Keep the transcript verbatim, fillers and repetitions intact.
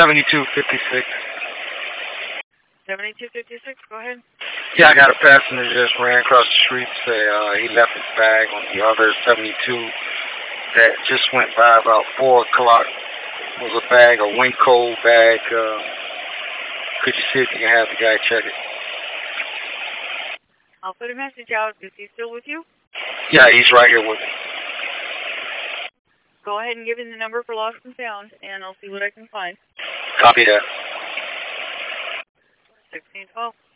seventy-two fifty-six. seventy-two fifty-six, go ahead. Yeah, I got a passenger just ran across the street. Say uh, he left his bag on the other seventy-two that just went by about four o'clock. It was a bag, a Winco bag. Uh, could you see if you can have the guy check it? I'll put a message out. Is he still with you? Yeah, he's right here with me. Go ahead and give him the number for lost and found, and I'll see what I can find. Copy that. sixteen twelve.